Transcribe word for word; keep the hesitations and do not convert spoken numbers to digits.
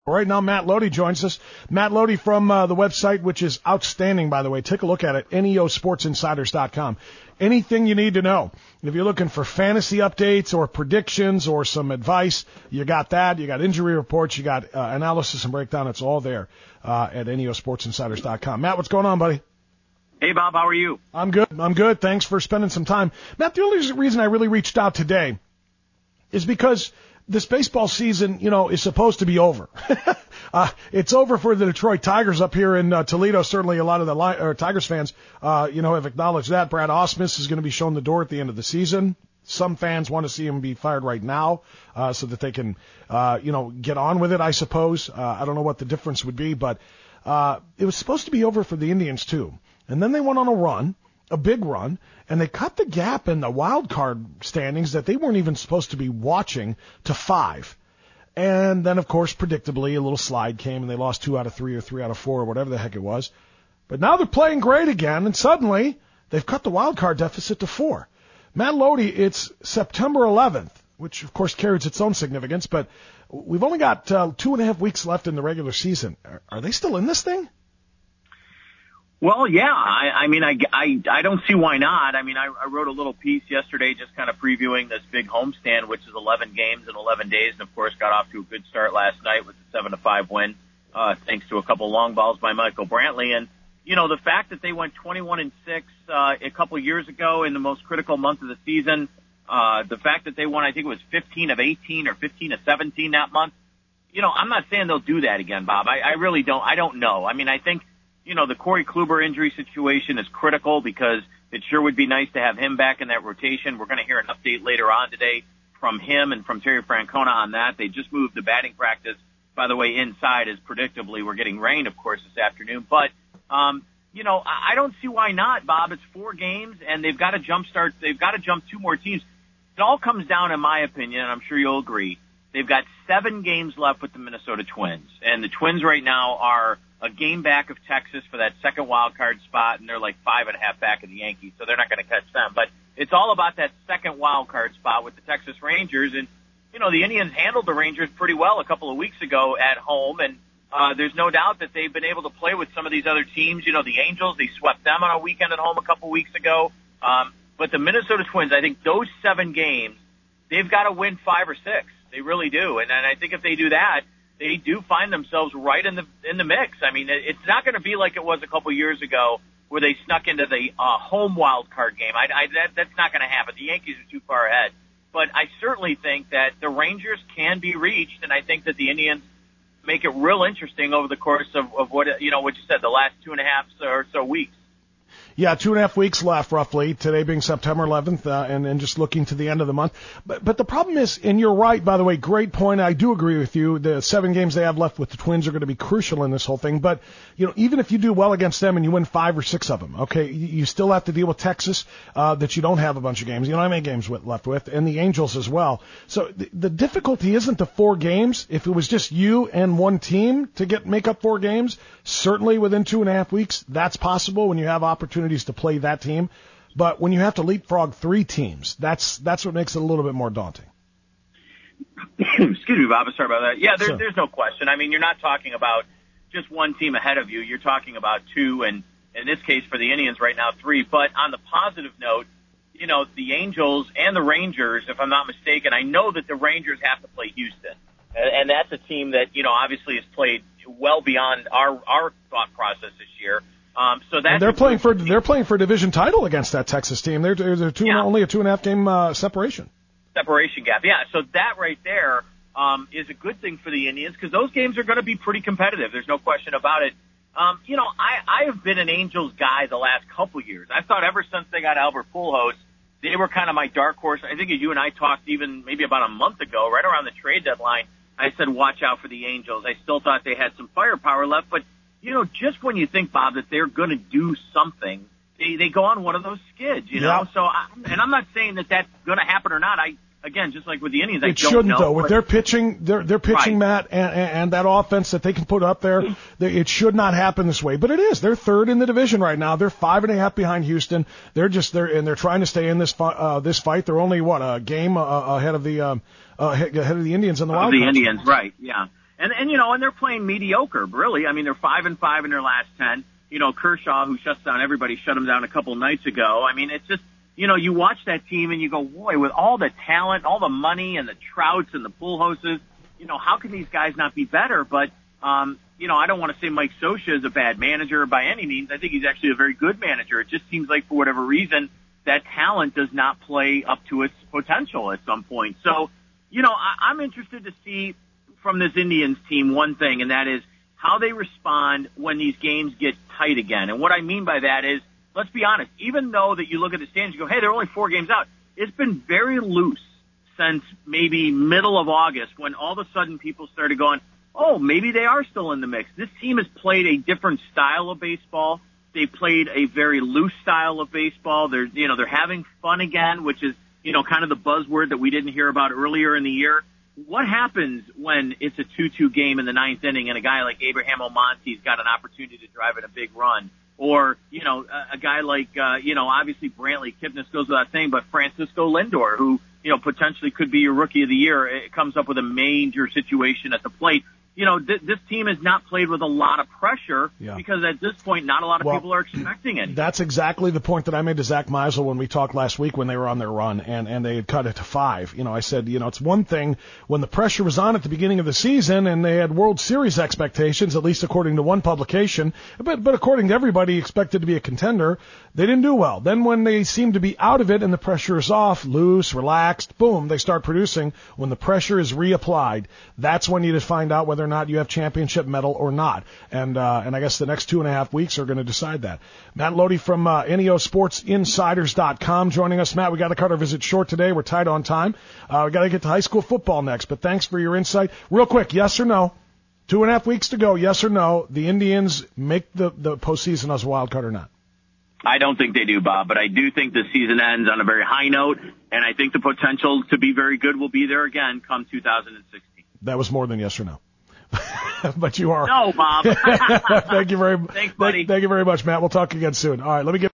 Right now, Matt Lodi joins us. Matt Lodi from uh, the website, which is outstanding, by the way. Take a look at it, N E O Sports Insiders dot com. Anything you need to know. If you're looking for fantasy updates or predictions or some advice, you got that. You got injury reports. You got uh, analysis and breakdown. It's all there uh, at N E O Sports Insiders dot com. Matt, what's going on, buddy? Hey, Bob. How are you? I'm good. I'm good. Thanks for spending some time. Matt, the only reason I really reached out today is because this baseball season, you know, is supposed to be over. uh, it's over for the Detroit Tigers up here in uh, Toledo. Certainly a lot of the Li- or Tigers fans, uh, you know, have acknowledged that. Brad Ausmus is going to be shown the door at the end of the season. Some fans want to see him be fired right now, uh, so that they can, uh, you know, get on with it, I suppose. Uh, I don't know what the difference would be, but, uh, it was supposed to be over for the Indians too. And then they went on a run. A big run, and they cut the gap in the wild card standings that they weren't even supposed to be watching to five. And then, of course, predictably, a little slide came, and they lost two out of three or three out of four or whatever the heck it was. But now they're playing great again, and suddenly they've cut the wild card deficit to four. Matt Lodi, it's September eleventh, which, of course, carries its own significance, but we've only got uh, two and a half weeks left in the regular season. Are, are they still in this thing? Well, yeah. I, I mean, I, I, I don't see why not. I mean, I, I wrote a little piece yesterday just kind of previewing this big homestand, which is eleven games in eleven days, and, of course, got off to a good start last night with the seven to five win, uh, thanks to a couple long balls by Michael Brantley. And, you know, the fact that they went twenty-one and six uh, a couple years ago in the most critical month of the season, uh, the fact that they won, I think it was fifteen of eighteen or fifteen of seventeen that month, you know, I'm not saying they'll do that again, Bob. I, I really don't. I don't know. I mean, I think, you know, the Corey Kluber injury situation is critical because it sure would be nice to have him back in that rotation. We're going to hear an update later on today from him and from Terry Francona on that. They just moved the batting practice, by the way, inside as predictably. We're getting rain, of course, this afternoon. But, um, you know, I don't see why not, Bob. It's four games, and they've got to jumpstart. They've got to jump two more teams. It all comes down, in my opinion, and I'm sure you'll agree, they've got seven games left with the Minnesota Twins. And the Twins right now are a game back of Texas for that second wild card spot, and they're like five and a half back of the Yankees, so they're not going to catch them. But it's all about that second wild card spot with the Texas Rangers. And, you know, the Indians handled the Rangers pretty well a couple of weeks ago at home, and uh, there's no doubt that they've been able to play with some of these other teams. You know, the Angels, they swept them on a weekend at home a couple weeks ago. Um, but the Minnesota Twins, I think those seven games, they've got to win five or six. They really do. And, and I think if they do that, they do find themselves right in the in the mix. I mean, it's not going to be like it was a couple years ago where they snuck into the uh, home wild card game. I, I, that, that's not going to happen. The Yankees are too far ahead. But I certainly think that the Rangers can be reached, and I think that the Indians make it real interesting over the course of, of what, you know, what you said, the last two and a half or so weeks. Yeah, two and a half weeks left, roughly, today being September eleventh, uh, and, and just looking to the end of the month. But, but the problem is, and you're right, by the way, great point. I do agree with you. The seven games they have left with the Twins are going to be crucial in this whole thing. But, you know, even if you do well against them and you win five or six of them, okay, you, you still have to deal with Texas, uh, that you don't have a bunch of games. You don't have any games with, left with, and the Angels as well. So the, the difficulty isn't the four games. If it was just you and one team to get, make up four games, certainly within two and a half weeks, that's possible when you have opportunities to play that team. But when you have to leapfrog three teams, that's that's what makes it a little bit more daunting. Excuse me, Bob. Sorry about that. Yeah, there, Sure. there's no question. I mean, you're not talking about just one team ahead of you. You're talking about two, and in this case for the Indians right now, three. But on the positive note, you know, the Angels and the Rangers, if I'm not mistaken, I know that the Rangers have to play Houston. And that's a team that, you know, obviously has played well beyond our, our thought process this year. Um, so that's and they're playing for they're playing for a division title against that Texas team. They're, they're two, yeah. only a two and a half game uh, separation. Separation gap, yeah. So that right there um, is a good thing for the Indians because those games are going to be pretty competitive. There's no question about it. Um, you know, I, I have been an Angels guy the last couple years. I thought ever since they got Albert Pujols, they were kind of my dark horse. I think you and I talked even maybe about a month ago, right around the trade deadline. I said, watch out for the Angels. I still thought they had some firepower left, but you know, just when you think, Bob, that they're going to do something, they they go on one of those skids, you know. Yeah. So, I, and I'm not saying that that's going to happen or not. I again, just like with the Indians, I it don't shouldn't know, though. With but, their pitching, their their pitching, right. Matt, and, and that offense that they can put up there, they, it should not happen this way. But it is. They're third in the division right now. They're five and a half behind Houston. They're just there, and they're trying to stay in this fi- uh, this fight. They're only what a game uh, ahead of the um, uh, ahead of the Indians in the wild the card. Indians, right? Yeah. And, and, you know, and they're playing mediocre, really. I mean, they're five and five in their last ten. You know, Kershaw, who shuts down everybody, shut him down a couple nights ago. I mean, it's just, you know, you watch that team and you go, boy, with all the talent, all the money and the Trouts and the Pujols, you know, how can these guys not be better? But, um, you know, I don't want to say Mike Scioscia is a bad manager by any means. I think he's actually a very good manager. It just seems like for whatever reason, that talent does not play up to its potential at some point. So, you know, I, I'm interested to see from this Indians team one thing, and that is how they respond when these games get tight again. And what I mean by that is, let's be honest, even though that you look at the standings, you go, hey, they're only four games out. It's been very loose since maybe middle of August when all of a sudden people started going, oh, maybe they are still in the mix. This team has played a different style of baseball. They played a very loose style of baseball. They're, you know, they're having fun again, which is, you know, kind of the buzzword that we didn't hear about earlier in the year. What happens when it's a two two game in the ninth inning and a guy like Abraham Almonte's got an opportunity to drive in a big run? Or, you know, a, a guy like, uh, you know, obviously Brantley Kipnis goes without saying, but Francisco Lindor, who, you know, potentially could be your rookie of the year, it comes up with a major situation at the plate. You know, th- this team has not played with a lot of pressure yeah. because at this point, not a lot of well, people are expecting it. That's exactly the point that I made to Zach Meisel when we talked last week when they were on their run and, and they had cut it to five. You know, I said, you know, it's one thing when the pressure was on at the beginning of the season and they had World Series expectations, at least according to one publication, but, but according to everybody expected to be a contender, they didn't do well. Then when they seem to be out of it and the pressure is off, loose, relaxed, boom, they start producing. When the pressure is reapplied, that's when you just find out whether or not you have championship medal or not. And uh, and I guess the next two and a half weeks are going to decide that. Matt Lodi from uh, N E O Sports Insiders dot com joining us. Matt, we got to cut our visit short today. We're tight on time. Uh, we got to get to high school football next, but thanks for your insight. Real quick, yes or no? Two and a half weeks to go, yes or no? The Indians make the, the postseason as a wild card or not? I don't think they do, Bob, but I do think the season ends on a very high note, and I think the potential to be very good will be there again come two thousand sixteen. That was more than yes or no. But you are. No, Bob. Thank you very much. Thanks, buddy. Thank, thank you very much, Matt. We'll talk again soon. All right, let me get